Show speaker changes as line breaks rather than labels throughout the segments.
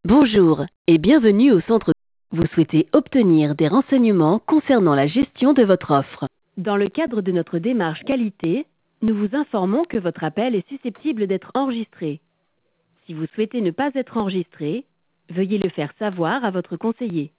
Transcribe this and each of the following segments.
Bonjour et bienvenue au centre. Vous souhaitez obtenir des renseignements concernant la gestion de votre offre. Dans le cadre de notre démarche qualité, nous vous informons que votre appel est susceptible d'être enregistré. Si vous souhaitez ne pas être enregistré, veuillez le faire savoir à votre conseiller.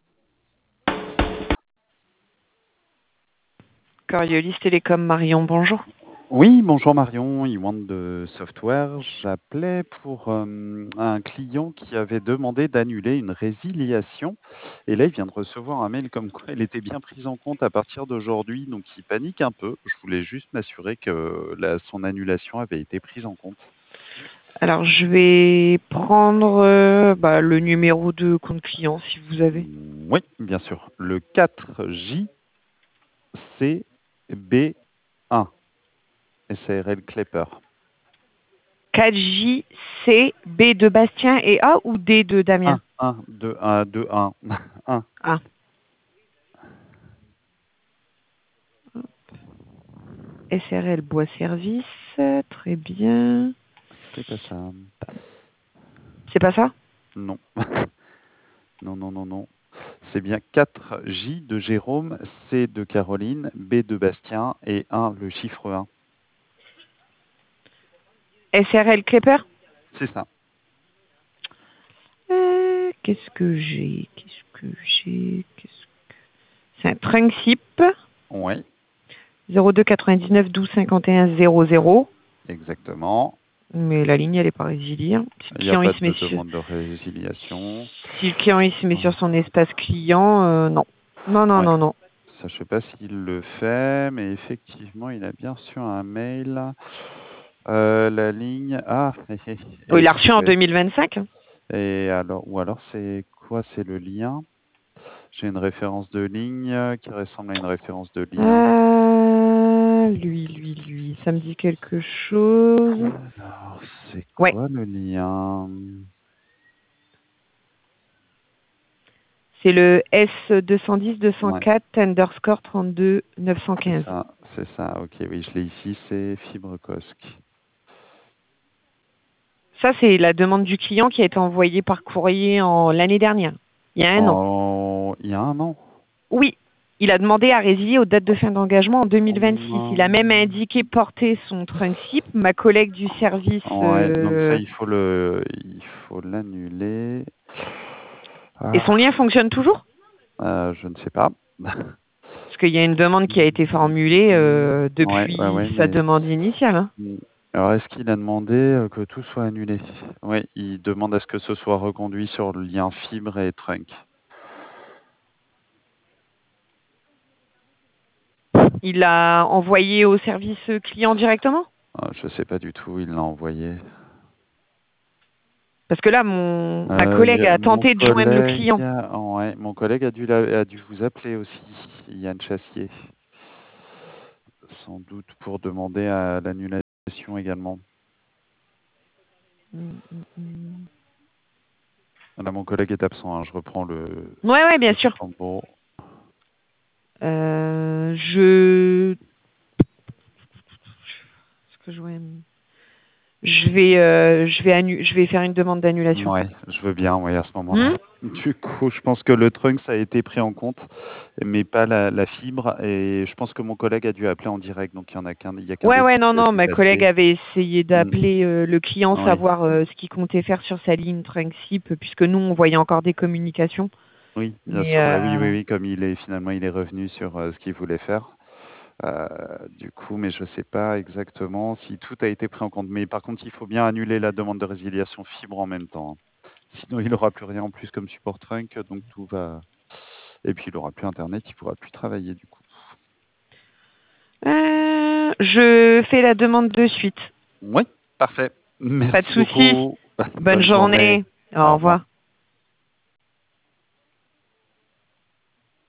Coriolis Télécom, Marion, bonjour.
Oui, bonjour Marion, Iwan de Software. J'appelais pour un client qui avait demandé d'annuler une résiliation. Et là, il vient de recevoir un mail comme quoi elle était bien prise en compte à partir d'aujourd'hui. Donc, il panique un peu. Je voulais juste m'assurer que son annulation avait été prise en compte.
Alors, je vais prendre le numéro de compte client, si vous avez.
Oui, bien sûr. Le 4JCB1. SARL Klepper.
4JCB de Bastien et A ou D de Damien?
1, 2, 1, 2, 1. 1.
A. SRL Bois Service, très bien.
C'est pas ça.
C'est pas ça?
Non. Non. C'est bien 4J de Jérôme, C de Caroline, B de Bastien et 1, le chiffre 1.
SRL Klepper?
C'est ça.
Qu'est-ce que j'ai? C'est un trunk SIP.
Oui.
02 99 12 51 00.
Exactement.
Mais la ligne, elle n'est pas résiliée. Si
Il n'y a pas de demande de résiliation.
Si le client il se met sur son espace client, non. Non.
Ça, je ne sais pas s'il le fait, mais effectivement, il a bien reçu un mail. La ligne. Ah,
il l'a reçu en 2025.
Et alors, ou alors, c'est quoi? C'est le lien. J'ai une référence de ligne qui ressemble à une référence de lien.
Lui, ça me dit quelque chose.
Alors, c'est quoi le lien?
C'est le S210-204 underscore 32 915.
C'est ça, ok, oui, je l'ai ici, c'est FibreCosc.
Ça, c'est la demande du client qui a été envoyée par courrier l'année dernière, il y a un an.
Il y a un an?
Oui, il a demandé à résilier aux dates de fin d'engagement en 2026. Il a même indiqué porter son trunk SIP. Ma collègue du service...
donc ça, il faut l'annuler.
Et son lien fonctionne toujours?
Je ne sais pas.
Parce qu'il y a une demande qui a été formulée depuis sa demande initiale. Hein.
Alors, est-ce qu'il a demandé que tout soit annulé? Oui, il demande à ce que ce soit reconduit sur le lien fibre et trunk.
Il l'a envoyé au service client directement?
Je ne sais pas du tout, il l'a envoyé.
Parce que là, ma collègue a tenté de joindre le client.
Mon collègue a dû vous appeler aussi, Yann Chassier. Sans doute pour demander à l'annulation également. Là, mon collègue est absent, hein. Je reprends le...
Ouais, bien sûr. Je vais faire une demande d'annulation.
Ouais, je veux bien, à ce moment-là. Du coup, je pense que le trunk, ça a été pris en compte, mais pas la fibre. Et je pense que mon collègue a dû appeler en direct, donc il y en a qu'un.
Non, ma collègue avait essayé d'appeler le client, savoir ce qu'il comptait faire sur sa ligne trunk SIP, puisque nous, on voyait encore des communications.
Oui, bien sûr. Oui, comme il est revenu sur ce qu'il voulait faire. Du coup, mais je ne sais pas exactement si tout a été pris en compte. Mais par contre, il faut bien annuler la demande de résiliation fibre en même temps. Sinon, il n'aura plus rien en plus comme support trunk, donc tout va... Et puis, il n'aura plus Internet, il ne pourra plus travailler du coup.
Je fais la demande de suite.
Oui, parfait. Merci
pas de souci.
beaucoup.
Bonne journée. Au revoir.